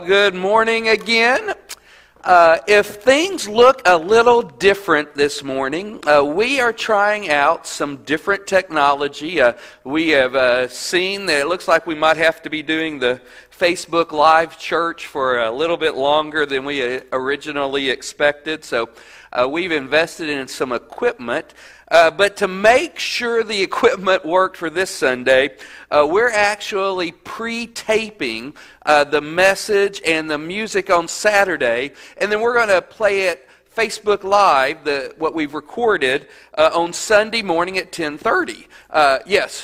Good morning again. If things look a little different this morning, we are trying out some different technology. We have seen that it looks like we might have to be doing the Facebook Live church for a little bit longer than we originally expected. So we've invested in some equipment. But to make sure the equipment worked for this Sunday, we're actually pre-taping the message and the music on Saturday, and then we're going to play it Facebook Live, what we've recorded, on Sunday morning at 10:30. Yes?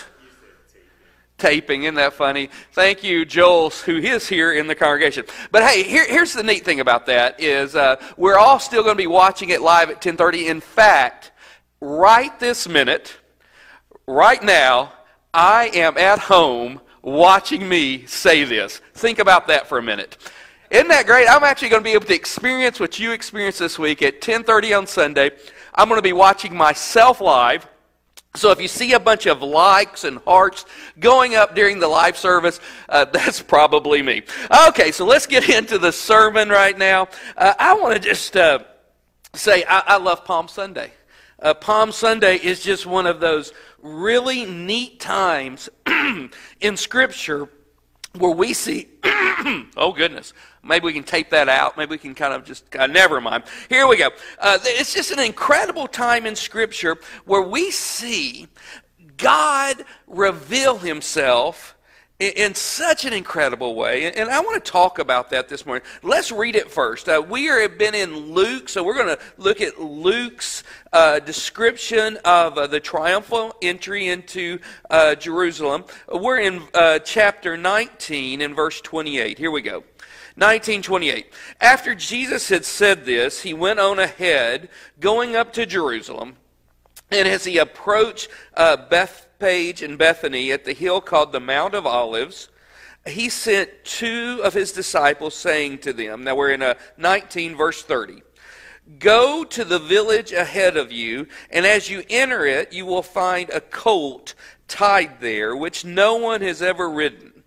Taping, isn't that funny? Thank you, Joel, who is here in the congregation. But hey, here's the neat thing about that is we're all still going to be watching it live at 10:30. In fact, right this minute, right now, I am at home watching me say this. Think about that for a minute. Isn't that great? I'm actually going to be able to experience what you experienced this week at 10:30 on Sunday. I'm going to be watching myself live. So if you see a bunch of likes and hearts going up during the live service, that's probably me. Okay, so let's get into the sermon right now. I want to just say I love Palm Sunday. Palm Sunday is just one of those really neat times in Scripture where we see, oh goodness, maybe we can tape that out. Maybe we can kind of just, never mind. Here we go. It's just an incredible time in Scripture where we see God reveal Himself in such an incredible way, and I want to talk about that this morning. Let's read it first. We have been in Luke, so we're going to look at Luke's description of the triumphal entry into Jerusalem. We're in chapter 19 and verse 28. Here we go. 19:28. After Jesus had said this, he went on ahead, going up to Jerusalem, and as he approached Bethphage and Bethany at the hill called the Mount of Olives, he sent two of his disciples, saying to them, now we're in 19 verse 30, "Go to the village ahead of you, and as you enter it, you will find a colt tied there, which no one has ever ridden.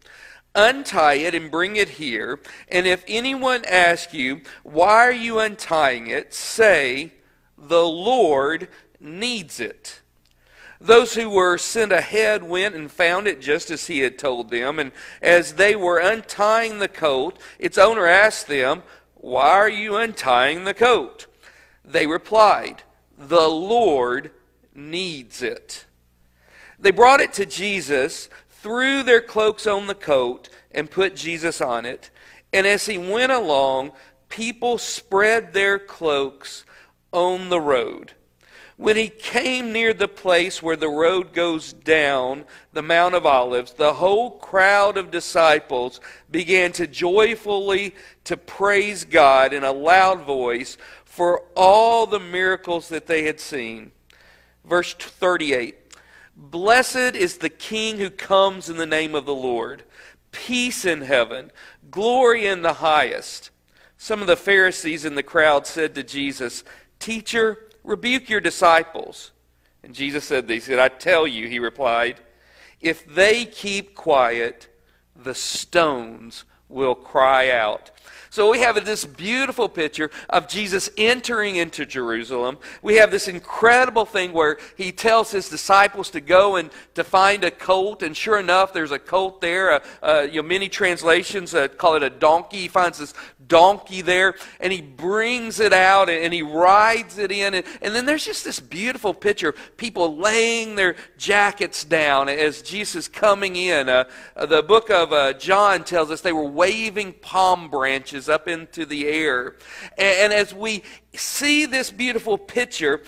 Untie it and bring it here, and if anyone asks you, 'Why are you untying it?' say, 'The Lord needs it.'" Those who were sent ahead went and found it just as he had told them. And as they were untying the colt, its owner asked them, "Why are you untying the colt?" They replied, "The Lord needs it." They brought it to Jesus, threw their cloaks on the colt, and put Jesus on it. And as he went along, people spread their cloaks on the road. When he came near the place where the road goes down the Mount of Olives, the whole crowd of disciples began to joyfully to praise God in a loud voice for all the miracles that they had seen. Verse 38, "Blessed is the King who comes in the name of the Lord. Peace in heaven, glory in the highest." Some of the Pharisees in the crowd said to Jesus, "Teacher, rebuke your disciples." And Jesus said this, "I tell you," he replied, "if they keep quiet, the stones will cry out." So we have this beautiful picture of Jesus entering into Jerusalem. We have this incredible thing where he tells his disciples to go and to find a colt, and sure enough, there's a colt there. Many translations call it a donkey. He finds this donkey there, and he brings it out, and he rides it in. And then there's just this beautiful picture of people laying their jackets down as Jesus is coming in. The book of John tells us they were waving palm branches up into the air. And as we see this beautiful picture,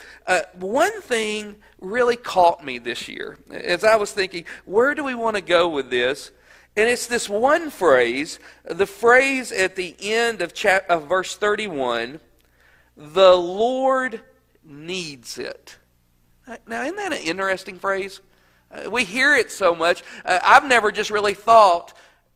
one thing really caught me this year as I was thinking, where do we want to go with this? And it's this one phrase, the phrase at the end of verse 31, "The Lord needs it." Now, isn't that an interesting phrase? We hear it so much. I've never just really thought,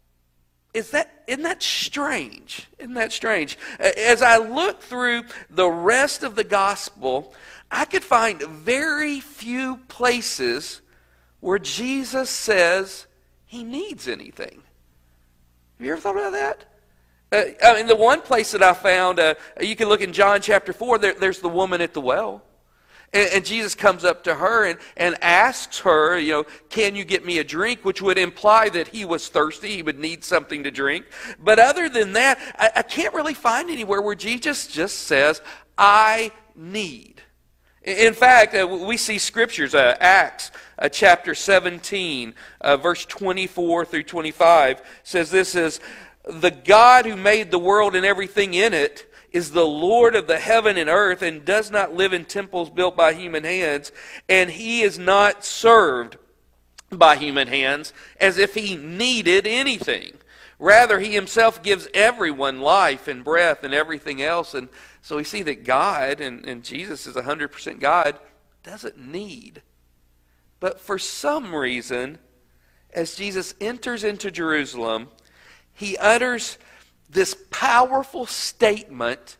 isn't that strange? Isn't that strange? As I look through the rest of the gospel, I could find very few places where Jesus says he needs anything. Have you ever thought about that? The one place that I found, you can look in John chapter 4, there's the woman at the well. And Jesus comes up to her and asks her, can you get me a drink? Which would imply that he was thirsty. He would need something to drink. But other than that, I can't really find anywhere where Jesus just says, I need. In fact, we see scriptures, Acts chapter 17, verse 24 through 25, says this is, the God who made the world and everything in it is the Lord of the heaven and earth and does not live in temples built by human hands, and he is not served by human hands as if he needed anything. Rather, he himself gives everyone life and breath and everything else. And so we see that God, and Jesus is 100% God, doesn't need. But for some reason, as Jesus enters into Jerusalem, he utters this powerful statement,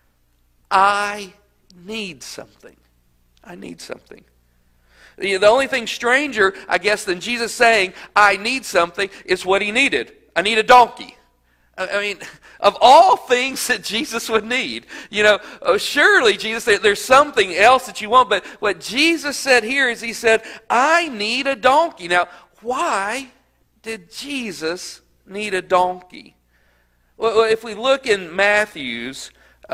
I need something. I need something. The only thing stranger, I guess, than Jesus saying, I need something, is what he needed. I need a donkey. I mean, of all things that Jesus would need, surely Jesus said, there's something else that you want. But what Jesus said here is he said, I need a donkey. Now, why did Jesus need a donkey? Well, if we look in Matthew's,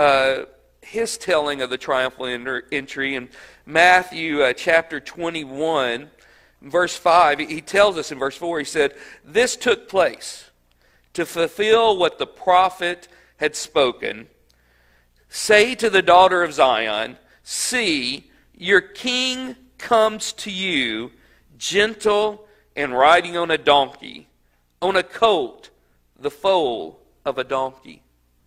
his telling of the triumphal entry in Matthew chapter 21, verse 5, he tells us in verse 4, he said, this took place to fulfill what the prophet had spoken. Say to the daughter of Zion, see, your king comes to you, gentle and riding on a donkey, on a colt, the foal of a donkey.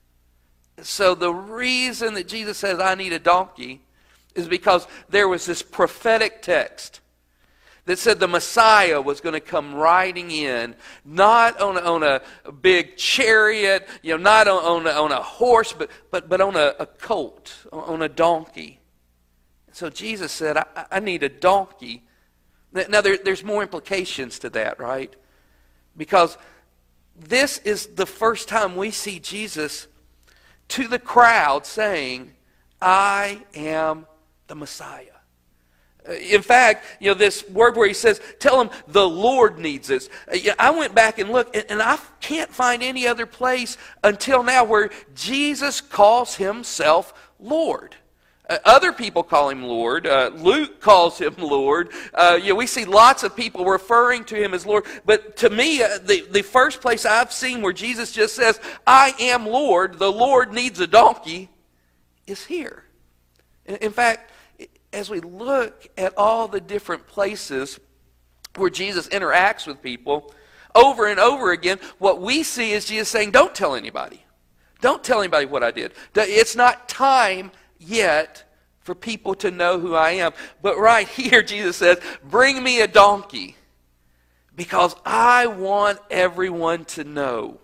So the reason that Jesus says, I need a donkey, is because there was this prophetic text that said the Messiah was going to come riding in, not on a big chariot, not on a horse, but on a colt, on a donkey. So Jesus said, I need a donkey. Now there's more implications to that, right? Because this is the first time we see Jesus to the crowd saying, I am the Messiah. In fact, this word where he says, tell him the Lord needs this. I went back and looked, and I can't find any other place until now where Jesus calls himself Lord. Other people call him Lord. Luke calls him Lord. We see lots of people referring to him as Lord. But to me, the first place I've seen where Jesus just says, I am Lord, the Lord needs a donkey, is here. In fact, as we look at all the different places where Jesus interacts with people, over and over again, what we see is Jesus saying, don't tell anybody. Don't tell anybody what I did. It's not time yet for people to know who I am. But right here, Jesus says, bring me a donkey, because I want everyone to know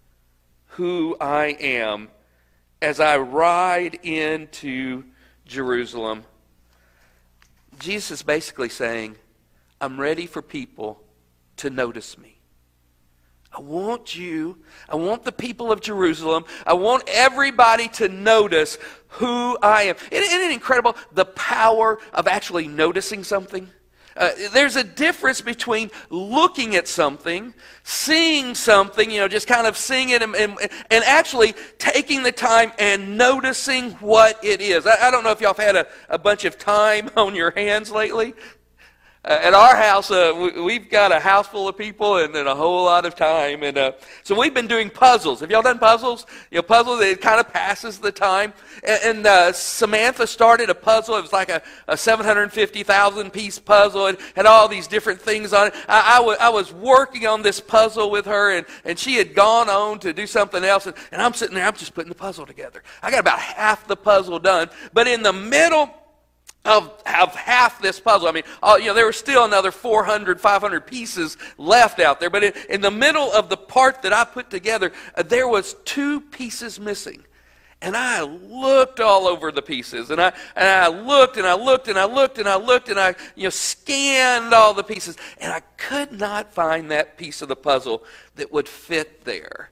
who I am as I ride into Jerusalem. Jesus is basically saying, I'm ready for people to notice me. I want the people of Jerusalem, I want everybody to notice who I am. Isn't it incredible, the power of actually noticing something? There's a difference between looking at something, seeing something, just kind of seeing it, and actually taking the time and noticing what it is. I don't know if y'all have had a bunch of time on your hands lately. At our house, we've got a house full of people and a whole lot of time. And so we've been doing puzzles. Have y'all done puzzles? Puzzles, it kind of passes the time. And Samantha started a puzzle. It was like a 750,000 piece puzzle. It had all these different things on it. I was working on this puzzle with her, and she had gone on to do something else. And I'm sitting there, I'm just putting the puzzle together. I got about half the puzzle done. But in the middle of half this puzzle, there were still another 400, 500 pieces left out there. But in the middle of the part that I put together, there was 2 pieces missing. And I looked all over the pieces, and I looked and I looked and I looked and I looked and I scanned all the pieces, and I could not find that piece of the puzzle that would fit there.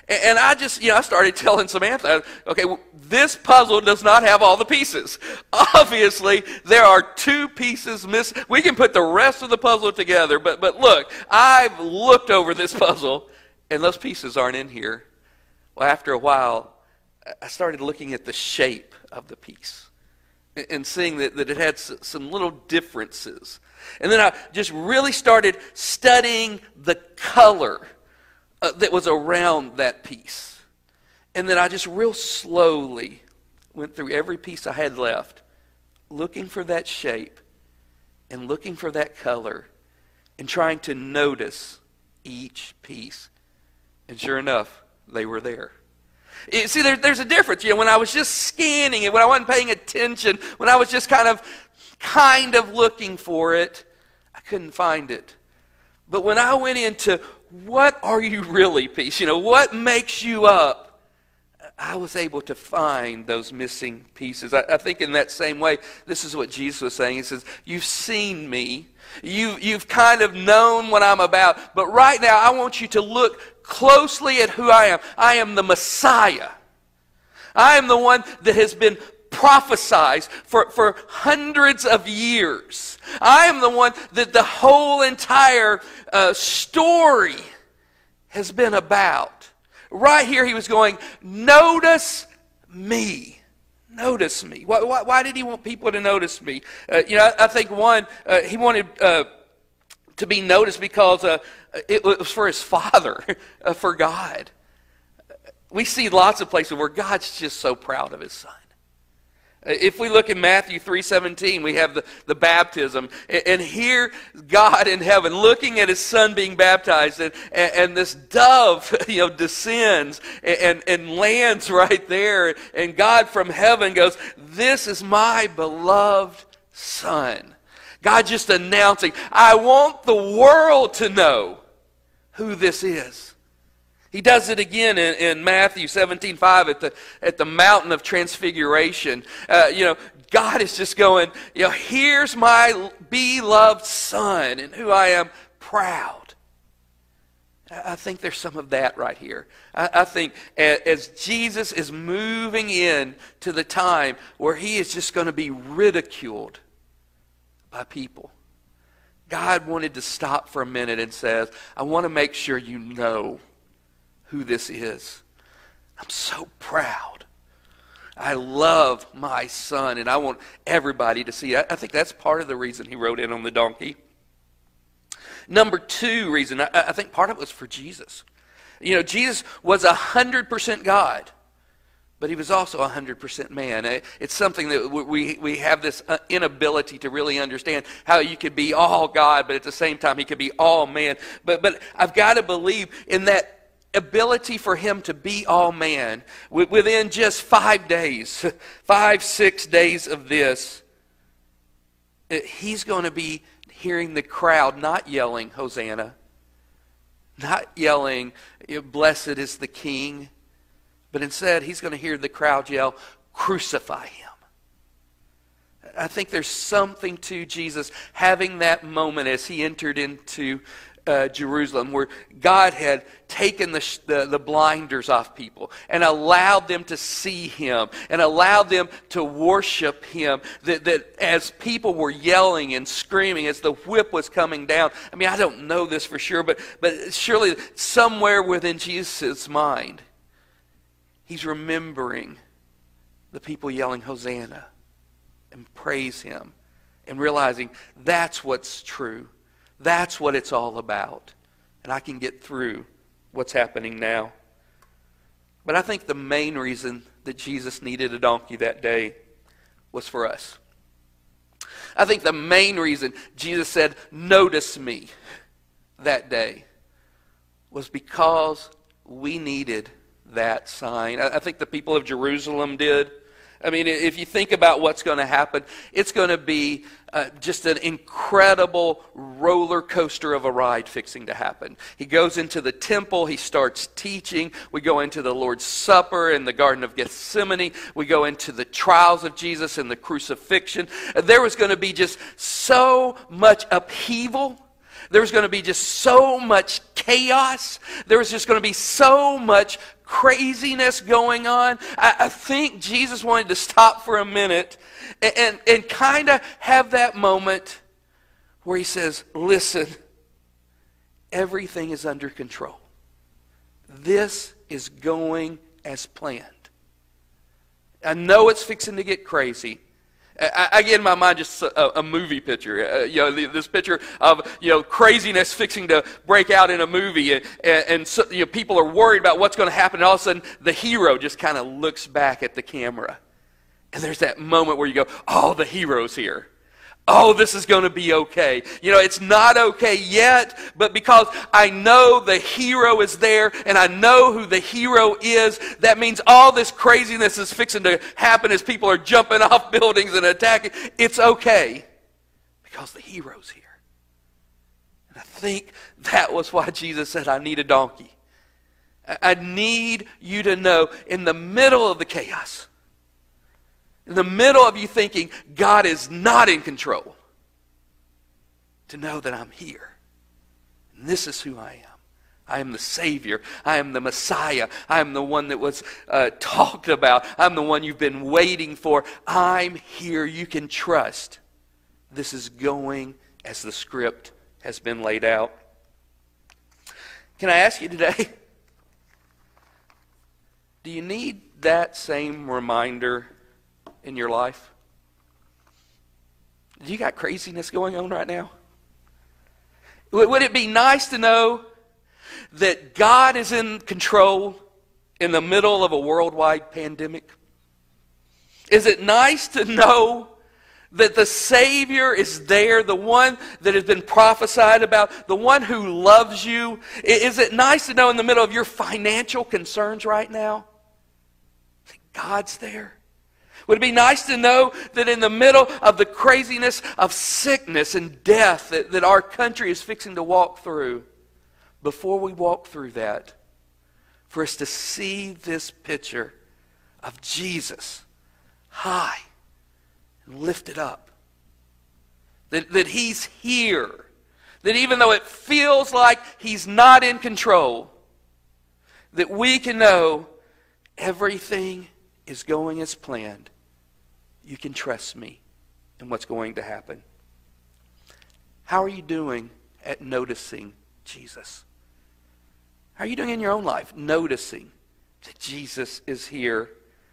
And I just, I started telling Samantha, okay, this puzzle does not have all the pieces. Obviously, there are 2 pieces missing. We can put the rest of the puzzle together, but look, I've looked over this puzzle, and those pieces aren't in here. Well, after a while, I started looking at the shape of the piece and seeing that it had some little differences. And then I just really started studying the color that was around that piece. And then I just real slowly went through every piece I had left, looking for that shape and looking for that color and trying to notice each piece. And sure enough, they were there. See, there's a difference. When I was just scanning it, when I wasn't paying attention, when I was just kind of looking for it, I couldn't find it. But when I went into what are you really piece, what makes you up, I was able to find those missing pieces. I think in that same way, this is what Jesus was saying. He says, you've seen me. You've kind of known what I'm about. But right now, I want you to look closely at who I am. I am the Messiah. I am the one that has been prophesied for hundreds of years. I am the one that the whole entire story has been about. Right here he was going, notice me. Notice me. Why did he want people to notice me? I think one, he wanted to be noticed because it was for his Father, for God. We see lots of places where God's just so proud of his Son. If we look in Matthew 3:17, we have the baptism. And here, God in heaven looking at his Son being baptized. And this dove, descends and lands right there. And God from heaven goes, this is my beloved Son. God just announcing, I want the world to know who this is. He does it again in Matthew 17:5 at the mountain of transfiguration. God is just going, here's my beloved Son in who I am proud. I think there's some of that right here. I think as Jesus is moving in to the time where he is just going to be ridiculed by people, God wanted to stop for a minute and says, I want to make sure you know who this is. I'm so proud. I love my Son, and I want everybody to see it. I think that's part of the reason he rode in on the donkey. Number 2 reason, I think part of it was for Jesus. Jesus was 100% God, but he was also 100% man. It's something that we have this inability to really understand, how you could be all God, but at the same time he could be all man. But I've got to believe in that ability for him to be all man. Within just 5 days, 5-6 days of this, he's going to be hearing the crowd not yelling, Hosanna, not yelling, blessed is the King, but instead he's going to hear the crowd yell, crucify him. I think there's something to Jesus having that moment as he entered into Jerusalem, where God had taken the blinders off people and allowed them to see him and allowed them to worship him, that as people were yelling and screaming as the whip was coming down. I mean, I don't know this for sure, but surely somewhere within Jesus' mind, he's remembering the people yelling Hosanna and praise him and realizing that's what's true. That's what it's all about. And I can get through what's happening now. But I think the main reason that Jesus needed a donkey that day was for us. I think the main reason Jesus said, notice me that day, was because we needed that sign. I think the people of Jerusalem did. I mean, if you think about what's going to happen, it's going to be just an incredible roller coaster of a ride fixing to happen. He goes into the temple. He starts teaching. We go into the Lord's Supper in the Garden of Gethsemane. We go into the trials of Jesus and the crucifixion. There was going to be just so much upheaval. There was going to be just so much chaos. There was just going to be so much craziness going on, I think Jesus wanted to stop for a minute and kind of have that moment where he says, listen, everything is under control. This is going as planned. I know it's fixing to get crazy. I get in my mind just a movie picture, this picture of craziness fixing to break out in a movie, and so, people are worried about what's going to happen, and all of a sudden the hero just kind of looks back at the camera, and there's that moment where you go, "Oh, the hero's here. Oh, this is going to be okay." It's not okay yet, but because I know the hero is there and I know who the hero is, that means all this craziness is fixing to happen as people are jumping off buildings and attacking. It's okay because the hero's here. And I think that was why Jesus said, I need a donkey. I need you to know in the middle of the chaos, in the middle of you thinking God is not in control, to know that I'm here. And this is who I am. I am the Savior. I am the Messiah. I am the one that was talked about. I'm the one you've been waiting for. I'm here. You can trust. This is going as the script has been laid out. Can I ask you today, do you need that same reminder in your life? Do you got craziness going on right now? Would it be nice to know that God is in control in the middle of a worldwide pandemic? Is it nice to know that the Savior is there, the one that has been prophesied about, the one who loves you? Is it nice to know in the middle of your financial concerns right now that God's there? Would it be nice to know that in the middle of the craziness of sickness and death that our country is fixing to walk through, before we walk through that, for us to see this picture of Jesus high and lifted up, that He's here, that even though it feels like He's not in control, that we can know everything is going as planned. You can trust me in what's going to happen. How are you doing at noticing Jesus? How are you doing in your own life, noticing that Jesus is here?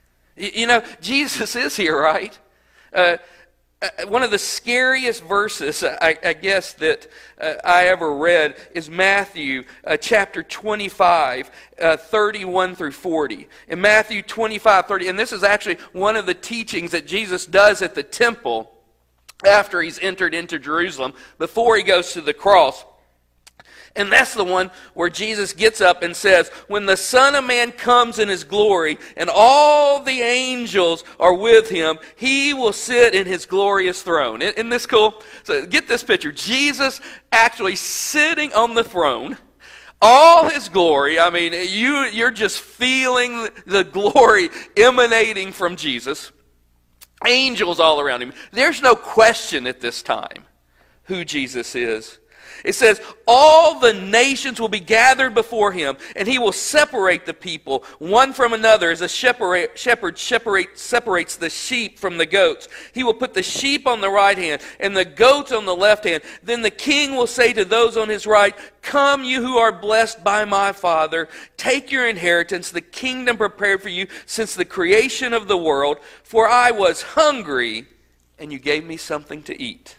Jesus is here, right? One of the scariest verses, I guess, that I ever read is Matthew chapter 25, 31 through 40. In Matthew 25, 30, and this is actually one of the teachings that Jesus does at the temple after He's entered into Jerusalem, before He goes to the cross. And that's the one where Jesus gets up and says, when the Son of Man comes in His glory and all the angels are with Him, He will sit in His glorious throne. Isn't this cool? So get this picture. Jesus actually sitting on the throne, all His glory. I mean, you're just feeling the glory emanating from Jesus. Angels all around Him. There's no question at this time who Jesus is. It says, all the nations will be gathered before Him, and He will separate the people one from another as a shepherd separates the sheep from the goats. He will put the sheep on the right hand and the goats on the left hand. Then the King will say to those on His right, come, you who are blessed by my Father, take your inheritance, the kingdom prepared for you since the creation of the world. For I was hungry, and you gave me something to eat.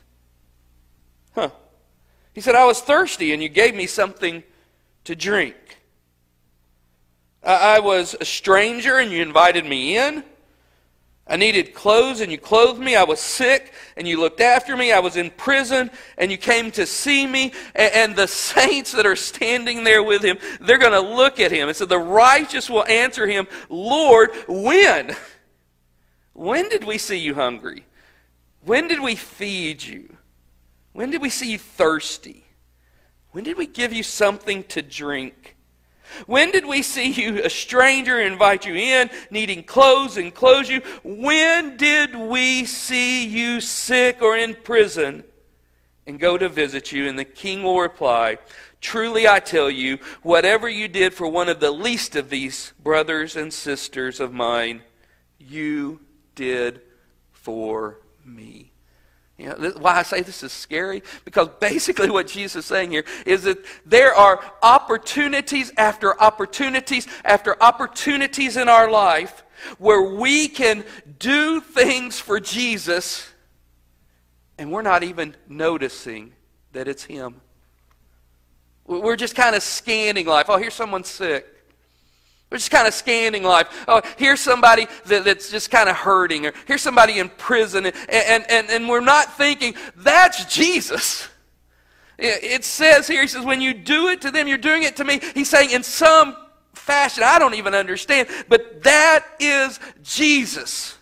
He said, I was thirsty, and you gave me something to drink. I was a stranger, and you invited me in. I needed clothes, and you clothed me. I was sick, and you looked after me. I was in prison, and you came to see me. And the saints that are standing there with Him, they're going to look at Him. And so the righteous will answer Him, Lord, when? When did we see you hungry? When did we feed you? When did we see you thirsty? When did we give you something to drink? When did we see you a stranger and invite you in, needing clothes and clothe you? When did we see you sick or in prison and go to visit you? And the King will reply, Truly I tell you, whatever you did for one of the least of these brothers and sisters of mine, you did for me. You know, why I say this is scary? Because basically what Jesus is saying here is that there are opportunities after opportunities after opportunities in our life where we can do things for Jesus and we're not even noticing that it's Him. We're just kind of scanning life. Oh, here's someone sick. We're just kind of scanning life. Oh, here's somebody that's just kind of hurting. Or here's somebody in prison. And we're not thinking, that's Jesus. It says here, He says, when you do it to them, you're doing it to me. He's saying in some fashion, I don't even understand, but that is Jesus.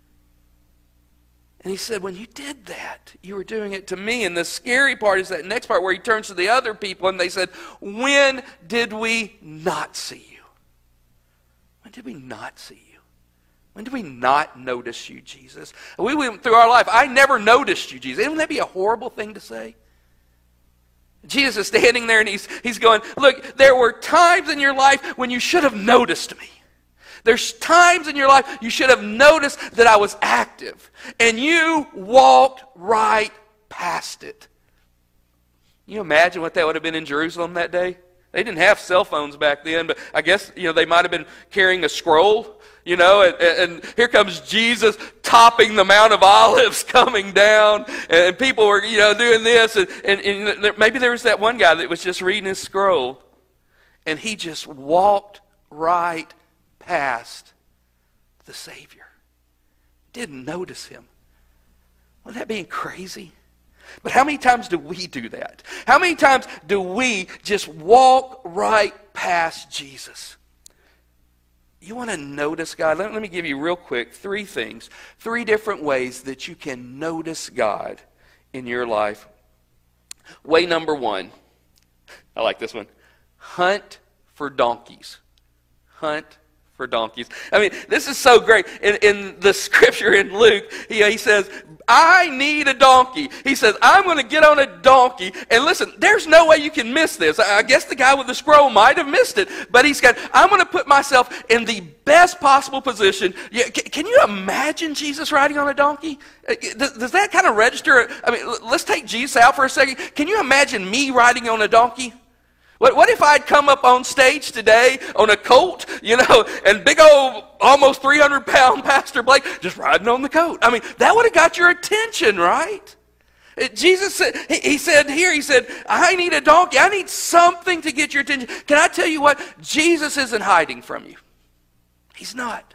And He said, when you did that, you were doing it to me. And the scary part is that next part where He turns to the other people and they said, when did we not see you? When did we not see you? When did we not notice you, Jesus? We went through our life. I never noticed you, Jesus. Wouldn't that be a horrible thing to say? Jesus is standing there and he's going, look, there were times in your life when you should have noticed me. There's times in your life you should have noticed that I was active. And you walked right past it. Can you imagine what that would have been in Jerusalem that day? They didn't have cell phones back then, but I guess they might have been carrying a scroll, and here comes Jesus topping the Mount of Olives coming down, and people were, doing this, and maybe there was that one guy that was just reading his scroll, and he just walked right past the Savior. Didn't notice Him. Wouldn't that be crazy? But how many times do we do that? How many times do we just walk right past Jesus? You want to notice God? Let me give you real quick 3 things. 3 different ways that you can notice God in your life. Way number 1. I like this one. Hunt for donkeys. Hunt for donkeys. I mean, this is so great. In the scripture in Luke, he says, I need a donkey. He says, I'm going to get on a donkey. And listen, there's no way you can miss this. I guess the guy with the scroll might have missed it. But he's got, I'm going to put myself in the best possible position. Can you imagine Jesus riding on a donkey? Does that kind of register? I mean, let's take Jesus out for a second. Can you imagine me riding on a donkey? What if I'd come up on stage today on a colt, and big old, almost 300-pound Pastor Blake just riding on the colt? I mean, that would have got your attention, right? Jesus said, he said, I need a donkey. I need something to get your attention. Can I tell you what? Jesus isn't hiding from you. He's not.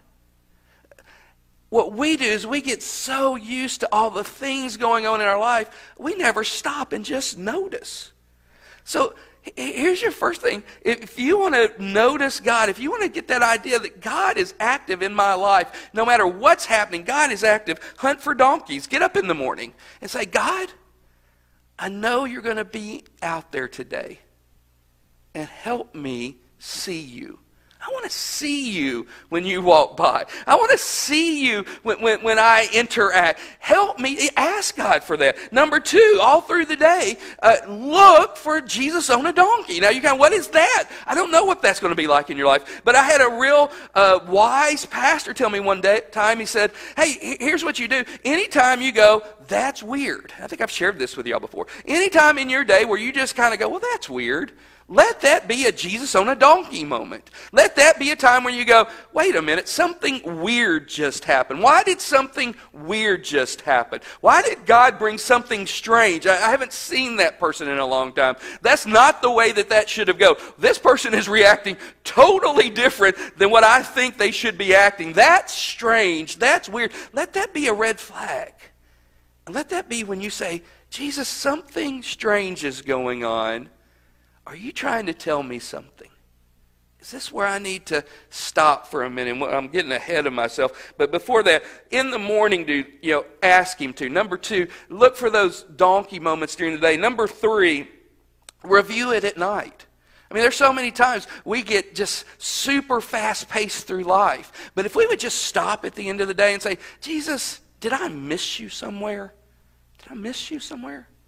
What we do is we get so used to all the things going on in our life, we never stop and just notice. So here's your first thing. If you want to notice God, if you want to get that idea that God is active in my life, no matter what's happening, God is active, hunt for donkeys. Get up in the morning and say, God, I know you're going to be out there today, and help me see you. I want to see you when you walk by. I want to see you when I interact. Help me. Ask God for that. Number 2, all through the day, look for Jesus on a donkey. Now, what is that? I don't know what that's going to be like in your life. But I had a real wise pastor tell me one time, he said, hey, here's what you do. Anytime you go, that's weird. I think I've shared this with y'all before. Anytime in your day where you just kind of go, well, that's weird. Let that be a Jesus on a donkey moment. Let that be a time where you go, wait a minute, something weird just happened. Why did something weird just happen? Why did God bring something strange? I haven't seen that person in a long time. That's not the way that should have gone. This person is reacting totally different than what I think they should be acting. That's strange. That's weird. Let that be a red flag. And let that be when you say, Jesus, something strange is going on. Are you trying to tell me something? Is this where I need to stop for a minute? I'm getting ahead of myself. But before that, in the morning, ask Him to. Number 2, look for those donkey moments during the day. Number 3, review it at night. I mean, there's so many times we get just super fast-paced through life. But if we would just stop at the end of the day and say, Jesus, did I miss you somewhere? Did I miss you somewhere?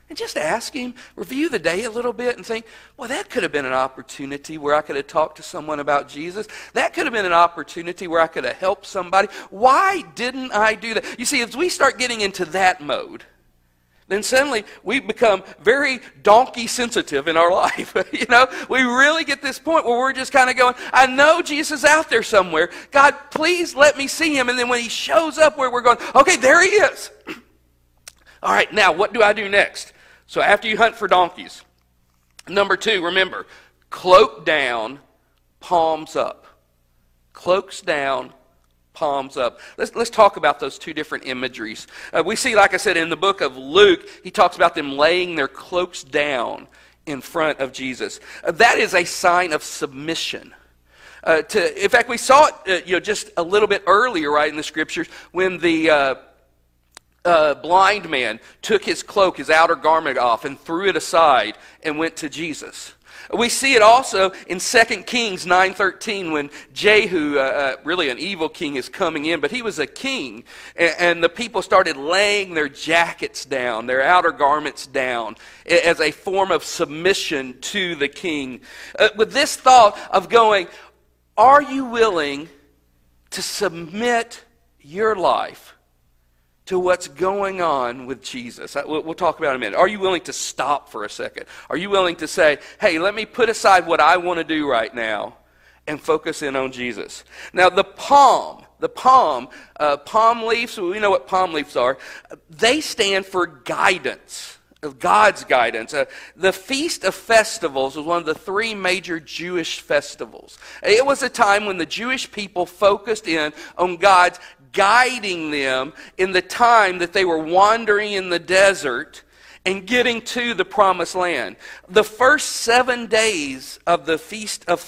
And just ask him, review the day a little bit and think, well, that could have been an opportunity where I could have talked to someone about Jesus. That could have been an opportunity where I could have helped somebody. Why didn't I do that? You see, as we start getting into that mode, then suddenly we become very donkey sensitive in our life. We really get this point where we're just kind of going, I know Jesus is out there somewhere. God, please let me see him. And then when he shows up where we're going, okay, there he is. All right, now what do I do next? So after you hunt for donkeys, number 2, remember, cloak down, palms up. Cloaks down, palms up. Let's talk about those 2 different imageries. We see, like I said, in the book of Luke, he talks about them laying their cloaks down in front of Jesus. That is a sign of submission. In fact, we saw it just a little bit earlier, right, in the scriptures, when the blind man took his cloak, his outer garment off, and threw it aside and went to Jesus. We see it also in 2 Kings 9:13 when Jehu, really an evil king, is coming in, but he was a king, and the people started laying their jackets down, their outer garments down, as a form of submission to the king. With this thought of going, are you willing to submit your life to what's going on with Jesus? We'll talk about it in a minute. Are you willing to stop for a second? Are you willing to say, hey, let me put aside what I want to do right now and focus in on Jesus? Now, the palm leaves, we know what palm leaves are. They stand for guidance, of God's guidance. The Feast of Festivals was one of the 3 major Jewish festivals. It was a time when the Jewish people focused in on God's guiding them in the time that they were wandering in the desert and getting to the promised land. The first 7 days of the Feast of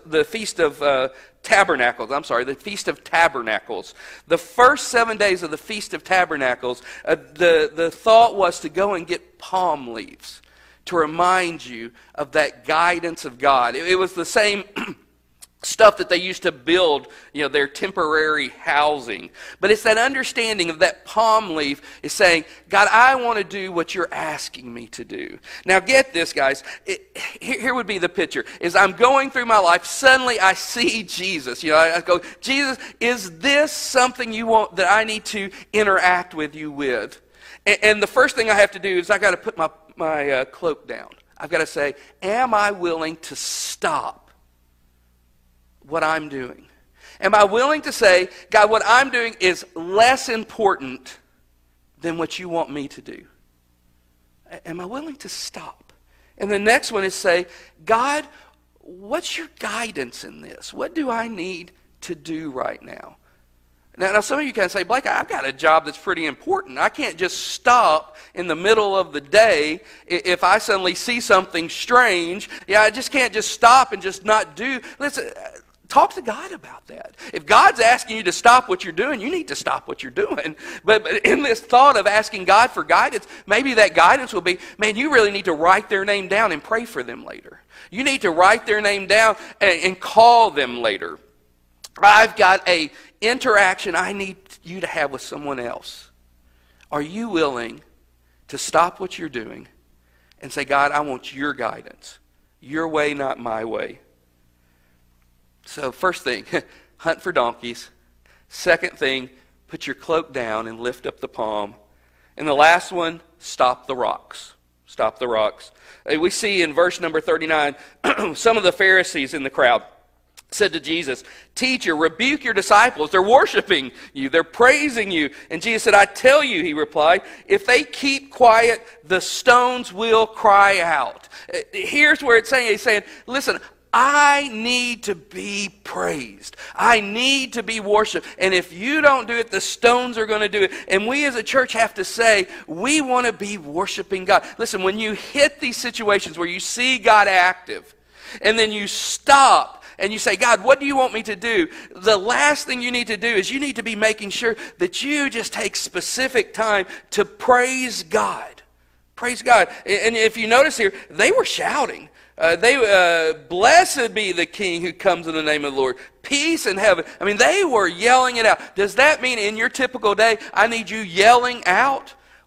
Tabernacles. The first 7 days of the Feast of Tabernacles, the thought was to go and get palm leaves to remind you of that guidance of God. It was the same stuff that they used to build, their temporary housing. But it's that understanding of that palm leaf is saying, God, I want to do what you're asking me to do. Now get this, guys. Here would be the picture. Is I'm going through my life, suddenly I see Jesus. I go, Jesus, is this something you want that I need to interact with you with? And the first thing I have to do is I got to put my cloak down. I've got to say, am I willing to stop what I'm doing? Am I willing to say, God, what I'm doing is less important than what you want me to do? Am I willing to stop? And the next one is say, God, what's your guidance in this? What do I need to do right now? Now some of you can say, Blake, I've got a job that's pretty important. I can't just stop in the middle of the day if I suddenly see something strange. I just can't just stop and just not do. Listen, talk to God about that. If God's asking you to stop what you're doing, you need to stop what you're doing. But in this thought of asking God for guidance, maybe that guidance will be, man, you really need to write their name down and pray for them later. You need to write their name down and call them later. I've got an interaction I need you to have with someone else. Are you willing to stop what you're doing and say, God, I want your guidance. Your way, not my way. So first thing, hunt for donkeys. Second thing, put your cloak down and lift up the palm. And the last one, stop the rocks. Stop the rocks. We see in verse number 39, some of the Pharisees in the crowd said to Jesus, Teacher, rebuke your disciples. They're worshiping you. They're praising you. And Jesus said, I tell you, he replied, if they keep quiet, the stones will cry out. Here's where he's saying, listen, I need to be praised. I need to be worshiped. And if you don't do it, the stones are going to do it. And we as a church have to say, we want to be worshiping God. Listen, when you hit these situations where you see God active, and then you stop, and you say, God, what do you want me to do? The last thing you need to do is you need to be making sure that you just take specific time to praise God. Praise God. And if you notice here, they were shouting. Blessed be the King who comes in the name of the Lord. Peace in heaven. I mean, they were yelling it out. Does that mean in your typical day, I need you yelling out?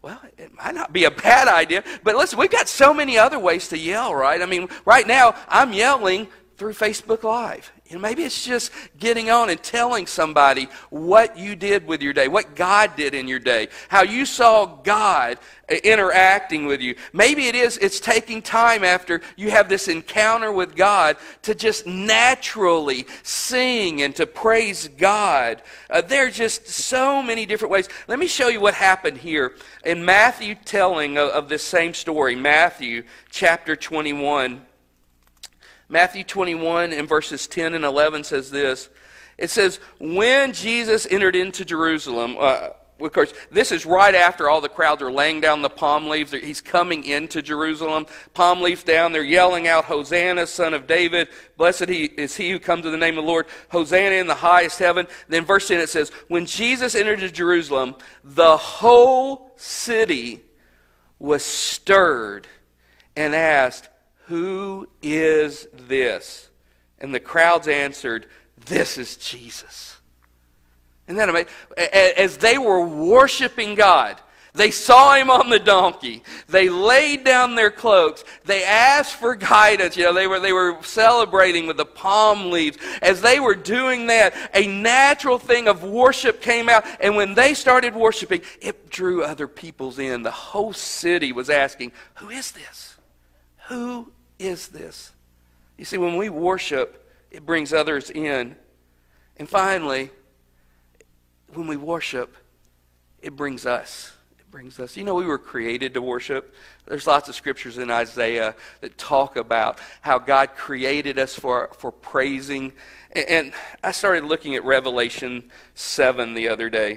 Well, it might not be a bad idea, but listen, we've got so many other ways to yell, right? I mean, right now, I'm yelling through Facebook Live. Maybe it's just getting on and telling somebody what you did with your day, what God did in your day, how you saw God interacting with you. Maybe it's taking time after you have this encounter with God to just naturally sing and to praise God. There are just so many different ways. Let me show you what happened here in Matthew telling of this same story. Matthew chapter 21. Matthew 21 and verses 10 and 11 says this. It says, when Jesus entered into Jerusalem, of course, this is right after all the crowds are laying down the palm leaves. He's coming into Jerusalem. Palm leaves down. They're yelling out, Hosanna, Son of David. Blessed is he who comes in the name of the Lord. Hosanna in the highest heaven. Then verse 10 it says, when Jesus entered into Jerusalem, the whole city was stirred and asked, who is this? And the crowds answered, this is Jesus. Isn't that amazing? As they were worshiping God, they saw him on the donkey. They laid down their cloaks. They asked for guidance. They were celebrating with the palm leaves. As they were doing that, a natural thing of worship came out. And when they started worshiping, it drew other people's in. The whole city was asking, who is this? Who is this? You see, when we worship, it brings others in. And finally, when we worship, it brings us. It brings us. We were created to worship. There's lots of scriptures in Isaiah that talk about how God created us for praising. And I started looking at Revelation 7 the other day.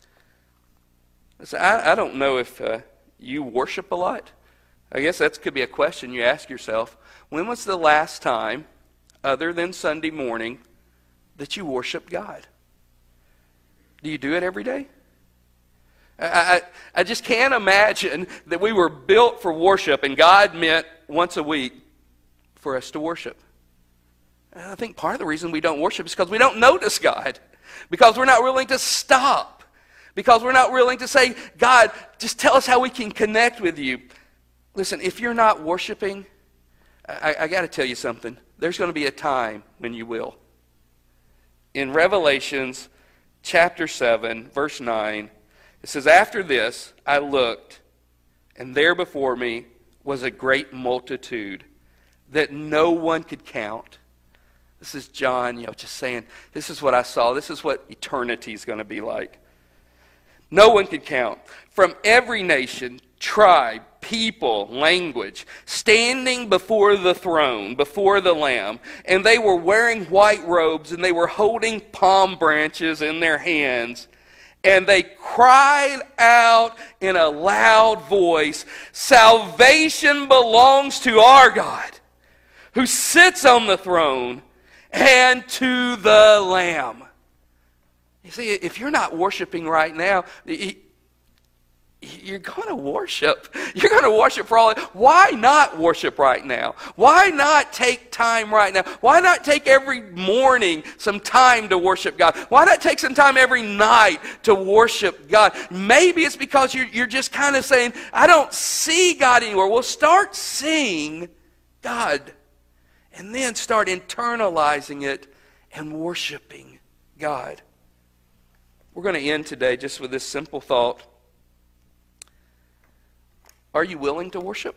I don't know if you worship a lot. I guess that could be a question you ask yourself. When was the last time, other than Sunday morning, that you worshiped God? Do you do it every day? I just can't imagine that we were built for worship and God meant once a week for us to worship. And I think part of the reason we don't worship is because we don't notice God. Because we're not willing to stop. Because we're not willing to say, God, just tell us how we can connect with you. Listen, if you're not worshiping, I got to tell you something. There's going to be a time when you will. In Revelations chapter 7, verse 9, it says, after this I looked, and there before me was a great multitude that no one could count. This is John, just saying, this is what I saw. This is what eternity is going to be like. No one could count. From every nation, tribe, people, language, standing before the throne, before the Lamb. And they were wearing white robes, and they were holding palm branches in their hands. And they cried out in a loud voice, salvation belongs to our God, who sits on the throne, and to the Lamb. You see, if you're not worshiping right now, you're going to worship. You're going to worship for all. Why not worship right now? Why not take time right now? Why not take every morning some time to worship God? Why not take some time every night to worship God? Maybe it's because you're just kind of saying, I don't see God anywhere. Well, start seeing God and then start internalizing it and worshiping God. We're going to end today just with this simple thought. Are you willing to worship?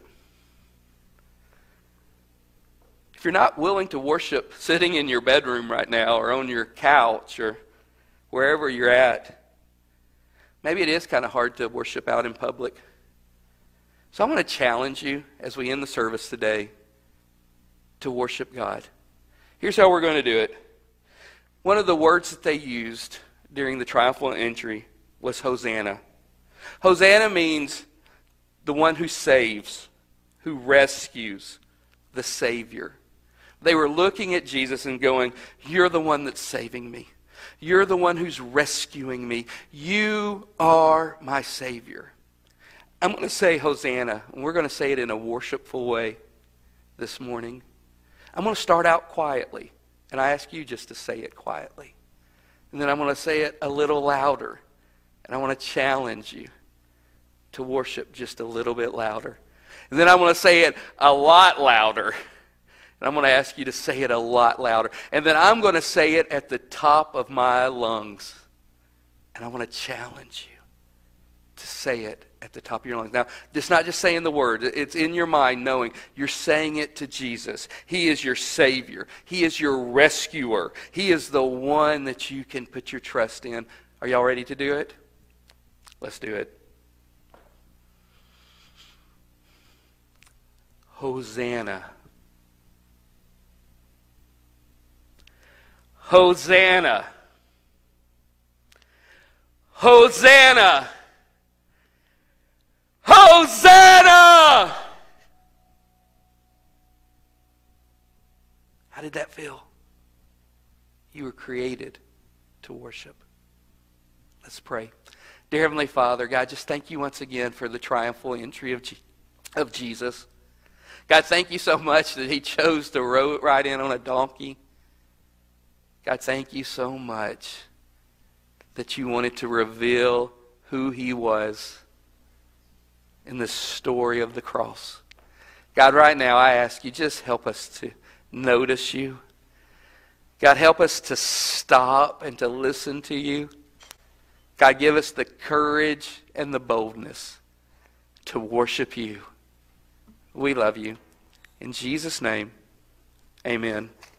If you're not willing to worship sitting in your bedroom right now or on your couch or wherever you're at, maybe it is kind of hard to worship out in public. So I want to challenge you as we end the service today to worship God. Here's how we're going to do it. One of the words that they used during the triumphal entry was Hosanna. Hosanna means the one who saves, who rescues, the Savior. They were looking at Jesus and going, you're the one that's saving me. You're the one who's rescuing me. You are my Savior. I'm going to say Hosanna, and we're going to say it in a worshipful way this morning. I'm going to start out quietly, and I ask you just to say it quietly. And then I'm going to say it a little louder, and I want to challenge you to worship just a little bit louder. And then I want to say it a lot louder. And I'm going to ask you to say it a lot louder. And then I'm going to say it at the top of my lungs. And I want to challenge you to say it at the top of your lungs. Now, it's not just saying the word. It's in your mind knowing you're saying it to Jesus. He is your Savior. He is your rescuer. He is the one that you can put your trust in. Are y'all ready to do it? Let's do it. Hosanna. Hosanna. Hosanna. Hosanna! How did that feel? You were created to worship. Let's pray. Dear Heavenly Father, God, just thank you once again for the triumphal entry of Jesus. God, thank you so much that he chose to ride in on a donkey. God, thank you so much that you wanted to reveal who he was in the story of the cross. God, right now I ask you, just help us to notice you. God, help us to stop and to listen to you. God, give us the courage and the boldness to worship you. We love you. In Jesus' name, amen.